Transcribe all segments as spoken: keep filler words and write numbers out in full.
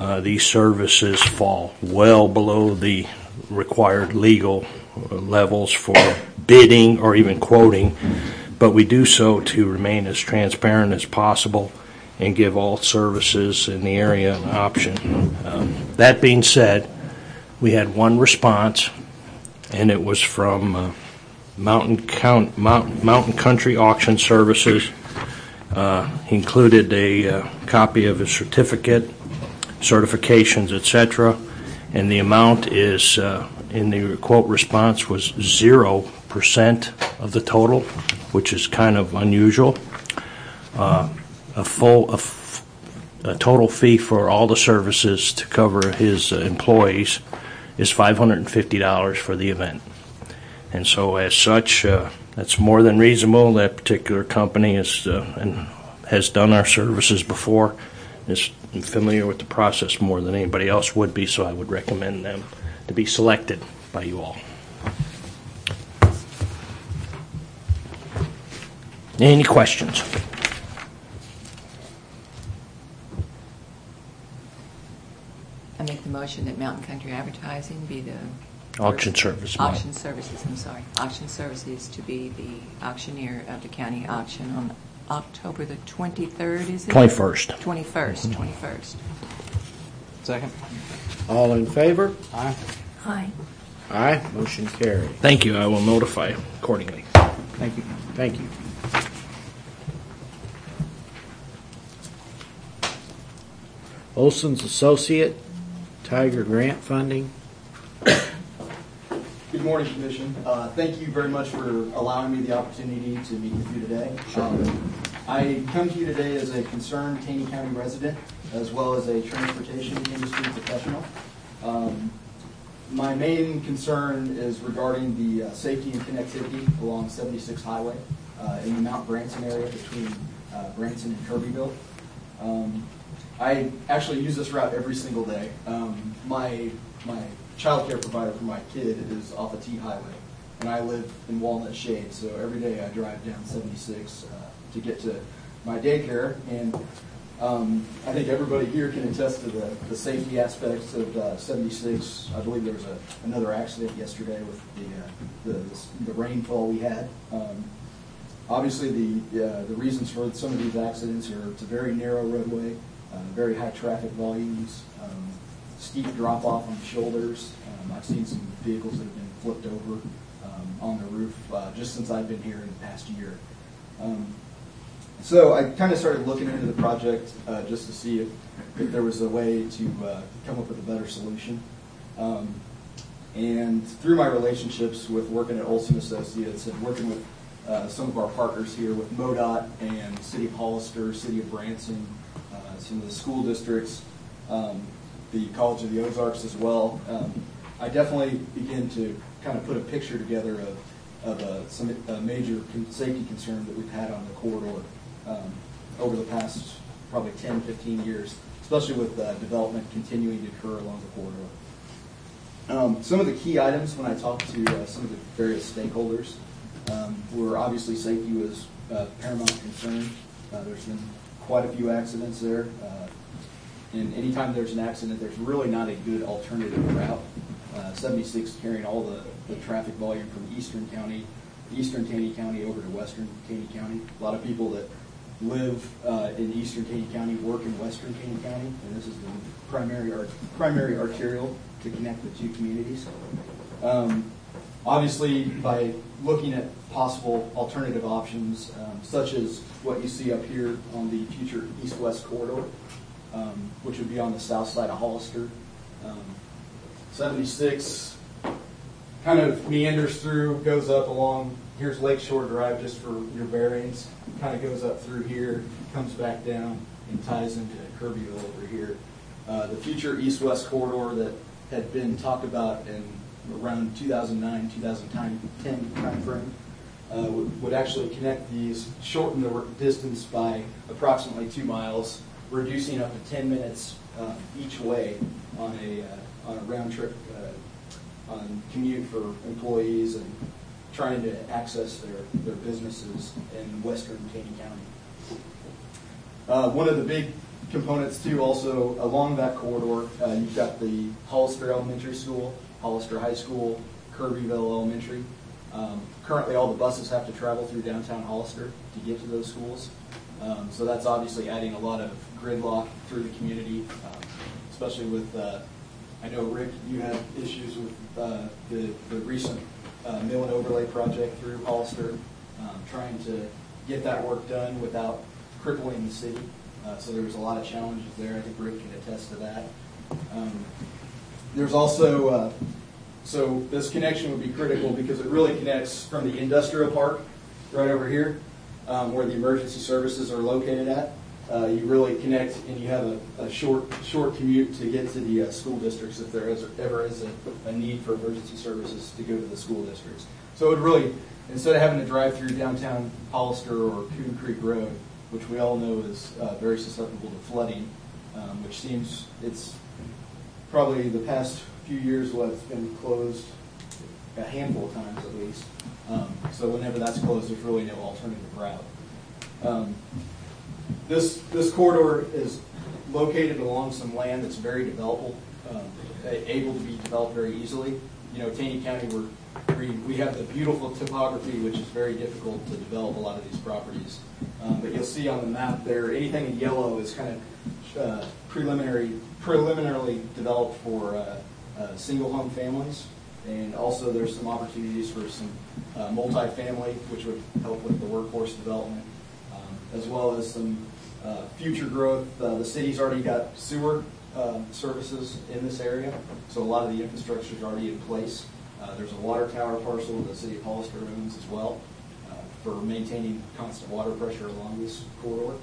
Uh, these services fall well below the required legal levels for bidding or even quoting, but we do so to remain as transparent as possible and give all services in the area an option. Um, that being said, we had one response, and it was from uh, Mountain, Count, Mount, Mountain Country Auction Services. Uh, he included a uh, copy of his certificate, certifications, et cetera, and the amount is, uh, in the quote response, was zero percent of the total, which is kind of unusual. Uh, a full, a, f- a total fee for all the services to cover his uh, employees is five hundred fifty dollars for the event. And so as such, uh, that's more than reasonable. That particular company is uh, and has done our services before, is familiar with the process more than anybody else would be, so I would recommend them to be selected by you all. Any questions? I make the motion that Mountain Country Advertising be the Auction service. Auction services, I'm sorry. Auction services to be the auctioneer of the county auction on October the twenty-third, is it? twenty-first. twenty-first, mm-hmm. twenty-first. Second. All in favor? Aye. Aye. Aye. Motion carried. Thank you. I will notify accordingly. Thank you. Thank you. Olson's Associate, Tiger Grant Funding. Good morning, Commission. Uh, thank you very much for allowing me the opportunity to meet with you today. Um, I come to you today as a concerned Taney County resident, as well as a transportation industry professional. Um, my main concern is regarding the uh, safety and connectivity along seventy-six Highway uh, in the Mount Branson area between uh, Branson and Kirbyville. Um, I actually use this route every single day. Um, my my child care provider for my kid is off of T Highway, and I live in Walnut Shade, so every day I drive down seventy-six uh, to get to my daycare, and um, I think everybody here can attest to the, the safety aspects of uh, seventy-six. I believe there was a, another accident yesterday with the, uh, the, the, the rainfall we had. Um, obviously, the, uh, the reasons for some of these accidents are it's a very narrow roadway, uh, very high traffic volumes, um, steep drop-off on shoulders. Um, I've seen some vehicles that have been flipped over um, on the roof uh, just since I've been here in the past year. Um, so I kind of started looking into the project uh, just to see if, if there was a way to uh, come up with a better solution. Um, and through my relationships with working at Olson Associates and working with uh, some of our partners here with MoDOT and City of Hollister, City of Branson, uh, some of the school districts, um, the College of the Ozarks as well, um, I definitely begin to kind of put a picture together of, of uh, some a major con- safety concern that we've had on the corridor um, over the past probably ten, fifteen years, especially with uh, development continuing to occur along the corridor. Um, some of the key items when I talked to uh, some of the various stakeholders um, were obviously safety was uh, paramount concern. Uh, there's been quite a few accidents there. Uh, And anytime there's an accident, there's really not a good alternative route. Uh, seventy-six carrying all the, the traffic volume from eastern county, eastern Taney County over to western Taney County. A lot of people that live uh, in eastern Taney County work in western Taney County, and this is the primary art, primary arterial to connect the two communities. Um, obviously, by looking at possible alternative options, um, such as what you see up here on the future east-west corridor, Um, which would be on the south side of Hollister. Um, seventy-six kind of meanders through, goes up along, here's Lakeshore Drive just for your bearings, kind of goes up through here, comes back down, and ties into Kirbyville over here. Uh, the future east-west corridor that had been talked about in around two thousand nine, two thousand ten time frame uh, would, would actually connect these, shorten the distance by approximately two miles, reducing up to ten minutes uh, each way on a uh, on a round trip uh, on commute for employees and trying to access their, their businesses in western Taney County. Uh, one of the big components too, also along that corridor, uh, you've got the Hollister Elementary School, Hollister High School, Kirbyville Elementary. Um, currently, all the buses have to travel through downtown Hollister to get to those schools. Um, so that's obviously adding a lot of gridlock through the community, um, especially with, uh, I know, Rick, you had issues with uh, the, the recent uh, mill and overlay project through Hollister, um, trying to get that work done without crippling the city. Uh, so there was a lot of challenges there. I think Rick can attest to that. Um, there's also, uh, so this connection would be critical because it really connects from the industrial park right over here, um, where the emergency services are located at. Uh, you really connect, and you have a, a short short commute to get to the uh, school districts if there is, ever is a, a need for emergency services to go to the school districts. So it would really, instead of having to drive through downtown Hollister or Coon Creek Road, which we all know is uh, very susceptible to flooding, um, which seems it's probably the past few years what it's been closed a handful of times at least. Um, so whenever that's closed, there's really no alternative route. Um, this this corridor is located along some land that's very developable, um, able to be developed very easily. You know, Taney County, we're, we we have the beautiful topography, which is very difficult to develop a lot of these properties. Um, but you'll see on the map there, anything in yellow is kind of uh, preliminary, preliminarily developed for uh, uh, single home families. And also there's some opportunities for some uh, multifamily, which would help with the workforce development, um, as well as some uh, future growth. Uh, the city's already got sewer uh, services in this area, so a lot of the infrastructure is already in place. Uh, there's a water tower parcel the city of Hollister owns as well uh, for maintaining constant water pressure along this corridor.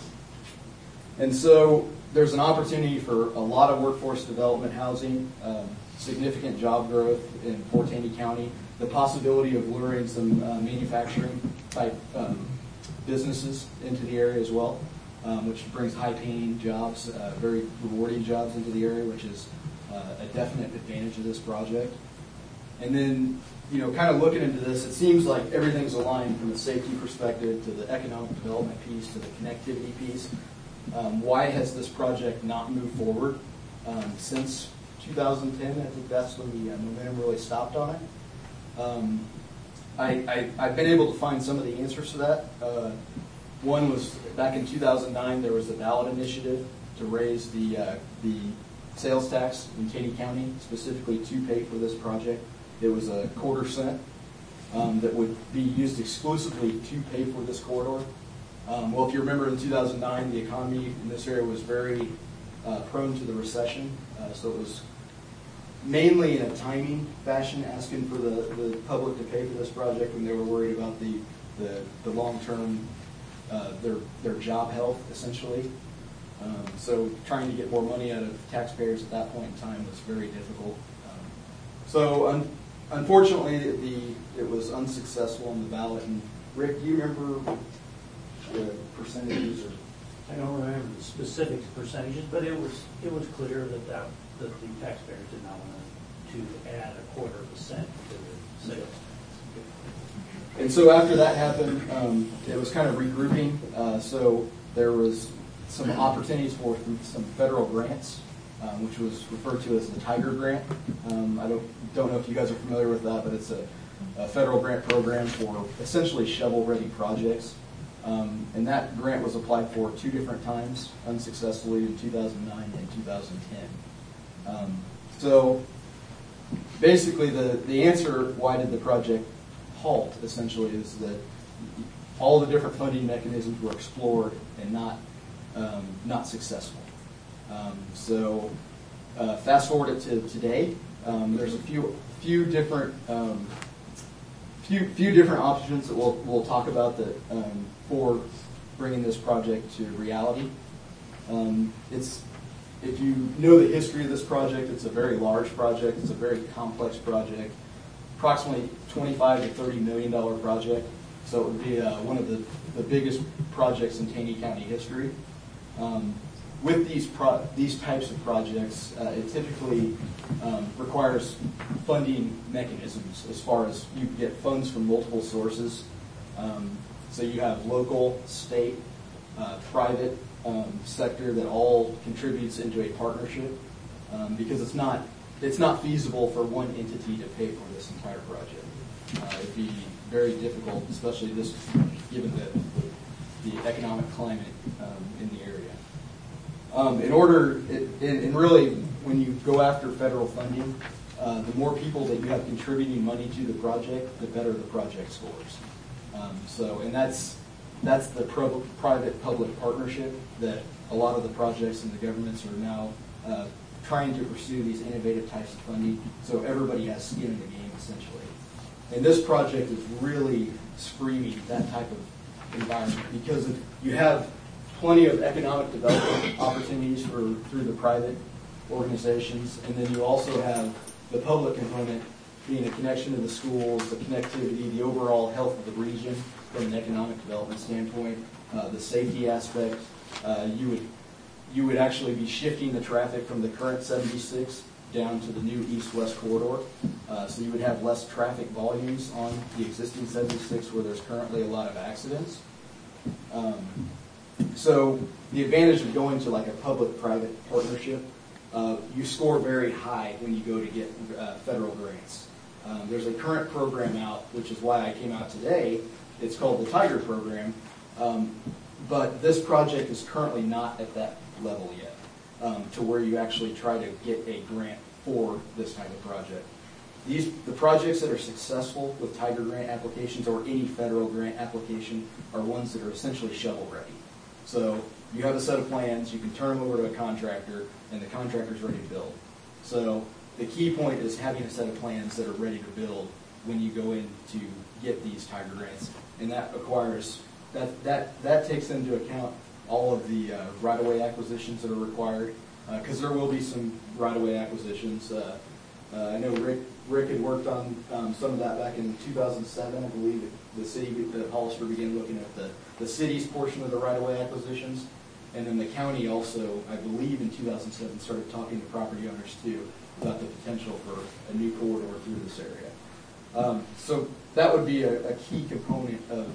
And so there's an opportunity for a lot of workforce development housing, um, significant job growth in Fort Taney County, the possibility of luring some uh, manufacturing type um, businesses into the area as well, um, which brings high paying jobs, uh, very rewarding jobs into the area, which is uh, a definite advantage of this project. And then, you know, kind of looking into this, it seems like everything's aligned from a safety perspective to the economic development piece to the connectivity piece. Um, why has this project not moved forward um, since two thousand ten? I think that's when the uh, momentum really stopped on it. Um, I, I, I've been able to find some of the answers to that. Uh, one was back in two thousand nine, there was a ballot initiative to raise the, uh, the sales tax in Taney County, specifically to pay for this project. It was a quarter cent um, that would be used exclusively to pay for this corridor. Um, well, if you remember in two thousand nine, the economy in this area was very uh, prone to the recession, uh, so it was mainly in a timing fashion, asking for the, the public to pay for this project when they were worried about the, the, the long-term, uh, their, their job health, essentially. Um, so trying to get more money out of taxpayers at that point in time was very difficult. Um, so un unfortunately, the, it was unsuccessful on the ballot. And Rick, do you remember the percentages? Or? I don't remember the specific percentages, but it was it was clear that that, that the taxpayers did not want to add a quarter of a cent to the sales tax. And so after that happened, um, it was kind of regrouping. Uh, so there was some opportunities for some federal grants, um, which was referred to as the Tiger Grant. Um, I don't don't know if you guys are familiar with that, but it's a, a federal grant program for essentially shovel-ready projects. Um, and that grant was applied for two different times, unsuccessfully in two thousand nine and two thousand ten. Um, so basically the, the answer, why did the project halt, essentially, is that all the different funding mechanisms were explored and not, um, not successful. Um, so uh, fast forward it to today, um, there's a few, few different um, Few, few different options that we'll, we'll talk about that um, for bringing this project to reality. Um, it's, if you know the history of this project, it's a very large project. It's a very complex project, approximately twenty-five to thirty million dollar project. So it would be uh, one of the, the biggest projects in Taney County history. Um, with these pro these types of projects, uh, it typically um, requires funding mechanisms as far as you get funds from multiple sources. Um, so you have local, state, uh, private, um, sector that all contributes into a partnership, um, because it's not it's not feasible for one entity to pay for this entire project. Uh, it'd be very difficult, especially this given the the economic climate um, in the area. Um, in order, it, and, and really, when you go after federal funding, uh, the more people that you have contributing money to the project, the better the project scores. Um, so, and that's that's the pro- private-public partnership that a lot of the projects and the governments are now uh, trying to pursue these innovative types of funding. So everybody has skin in the game, essentially. And this project is really screaming that type of environment because of, you have plenty of economic development opportunities for through the private organizations, and then you also have the public component being a connection to the schools, the connectivity, the overall health of the region from an economic development standpoint, uh, the safety aspect. Uh, you would you would actually be shifting the traffic from the current seventy-six down to the new east-west corridor. Uh, so you would have less traffic volumes on the existing seventy-six where there's currently a lot of accidents. Um, so the advantage of going to like a public-private partnership, uh, you score very high when you go to get uh, federal grants. Um, there's a current program out, which is why I came out today. It's called the Tiger Program. Um, but this project is currently not at that level yet, um, to where you actually try to get a grant for this type of project. These the projects that are successful with Tiger grant applications or any federal grant application are ones that are essentially shovel ready. So you have a set of plans, you can turn them over to a contractor, and the contractor's ready to build. So the key point is having a set of plans that are ready to build when you go in to get these Tiger grants, and that acquires that that that takes into account all of the uh, right-of-way acquisitions that are required, because uh, there will be some right-of-way acquisitions. Uh, uh, I know Rick Rick had worked on um, some of that back in two thousand seven. I believe the city, the Hollister began looking at the, the city's portion of the right-of-way acquisitions, and then the county also, I believe in two thousand seven, started talking to property owners too about the potential for a new corridor through this area. Um, so that would be a, a key component of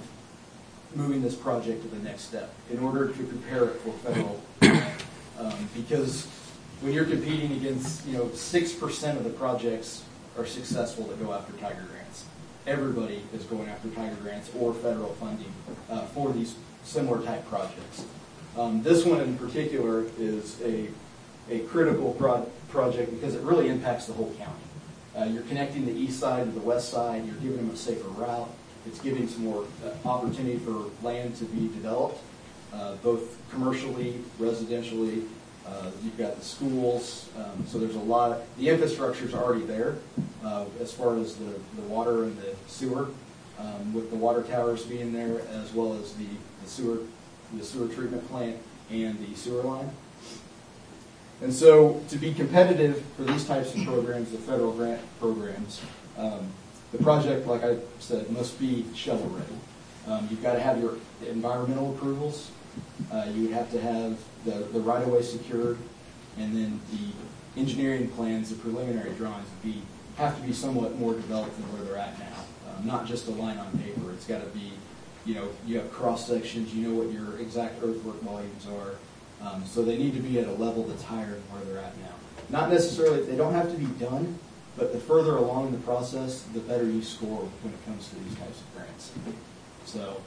moving this project to the next step in order to prepare it for federal grant. Um, because when you're competing against, you know, six percent of the projects are successful that go after Tiger grants. Everybody is going after Tiger grants or federal funding uh, for these similar type projects. Um, this one in particular is a, a critical pro- project because it really impacts the whole county. Uh, you're connecting the east side to the west side. You're giving them a safer route. It's giving some more uh, opportunity for land to be developed, uh, both commercially, residentially. Uh, you've got the schools, um, so there's a lot of, the infrastructure's already there uh, as far as the, the water and the sewer, um, with the water towers being there, as well as the, the sewer the sewer treatment plant and the sewer line. And so to be competitive for these types of programs, the federal grant programs, um, the project, like I said, must be shovel ready. Um, you've got to have your environmental approvals. Uh, you would have to have the, the right-of-way secured, and then the engineering plans, the preliminary drawings, would be have to be somewhat more developed than where they're at now. Um, not just a line on paper. It's got to be, you know, you have cross sections. You know what your exact earthwork volumes are. Um, so they need to be at a level that's higher than where they're at now. Not necessarily, they don't have to be done, but the further along in the process, the better you score when it comes to these types of grants. So,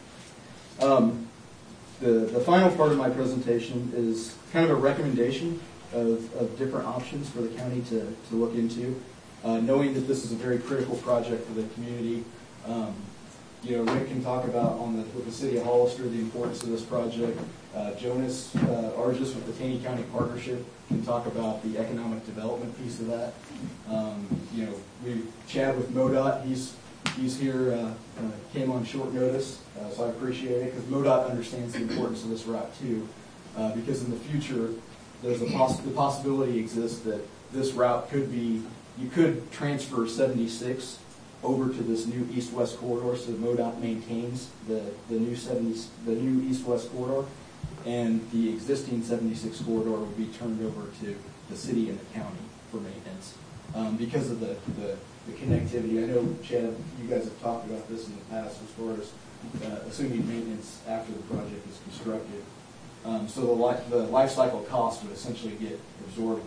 um, the the final part of my presentation is kind of a recommendation of, of different options for the county to, to look into, uh, knowing that this is a very critical project for the community. Um, You know, Rick can talk about on the with the city of Hollister the importance of this project. Uh, Jonas uh, Argis with the Taney County Partnership can talk about the economic development piece of that. Um, you know, we Chad with MoDOT. He's he's here. Uh, uh, came on short notice, uh, so I appreciate it because MoDOT understands the importance of this route too. Uh, because in the future, there's a poss- the possibility exists that this route could be you could transfer seventy-six over to this new east-west corridor, so MoDOT maintains the, the new seventy, the new east-west corridor, and the existing seventy-six corridor will be turned over to the city and the county for maintenance um, because of the, the, the connectivity. I know, Chad, you guys have talked about this in the past as far as uh, assuming maintenance after the project is constructed. Um, So the li- the life cycle cost would essentially get absorbed